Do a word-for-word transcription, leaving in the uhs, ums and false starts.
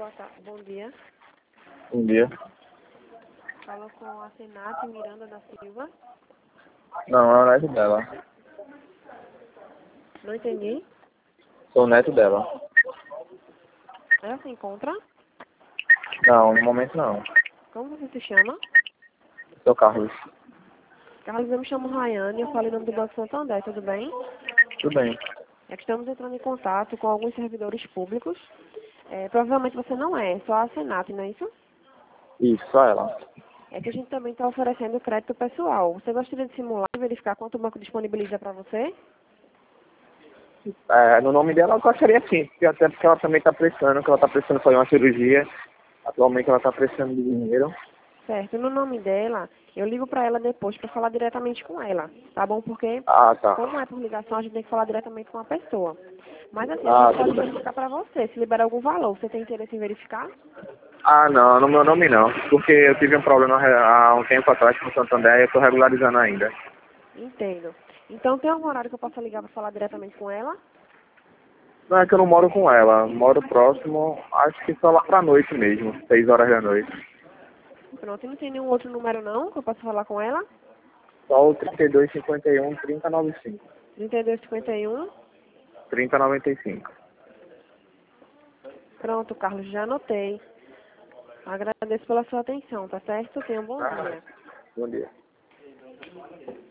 Boa tarde. Bom dia. Bom dia. Falo com a Senate Miranda da Silva. Não, é o neto dela. Não entendi. Sou o neto dela. Ela se encontra? Não, no momento não. Como você se chama? Sou Carlos. Carlos, eu me chamo Rayane, eu falo em nome do Banco Santander, tudo bem? Tudo bem. É que estamos entrando em contato com alguns servidores públicos. É, provavelmente você não é, só a Senate, não é isso? Isso, só ela. É que a gente também está oferecendo crédito pessoal. Você gostaria de simular e verificar quanto o banco disponibiliza para você? É, no nome dela eu gostaria sim, porque até porque ela também está precisando, que ela está precisando fazer uma cirurgia. Atualmente ela está precisando de dinheiro. Certo, no nome dela, eu ligo para ela depois para falar diretamente com ela, tá bom? Porque, Ah, tá. como é por ligação, a gente tem que falar diretamente com a pessoa. Mas assim, a Ah, gente pode tudo bem. verificar para você, se liberar algum valor. Você tem interesse em verificar? Ah, não, no meu nome não, porque eu tive um problema há um tempo atrás com o Santander e eu estou regularizando ainda. Entendo. Então, tem algum horário que eu possa ligar para falar diretamente com ela? Não é que eu não moro com ela, moro próximo, acho que só lá pra noite mesmo, seis horas da noite. Pronto, e não tem nenhum outro número não que eu possa falar com ela? Só o trinta e dois, cinquenta e um, trinta, noventa e cinco. trinta e dois, cinquenta e um. trinta, noventa e cinco. Pronto, Carlos, já anotei. Agradeço pela sua atenção, tá certo? Tenha um bom Ah, dia. bom dia.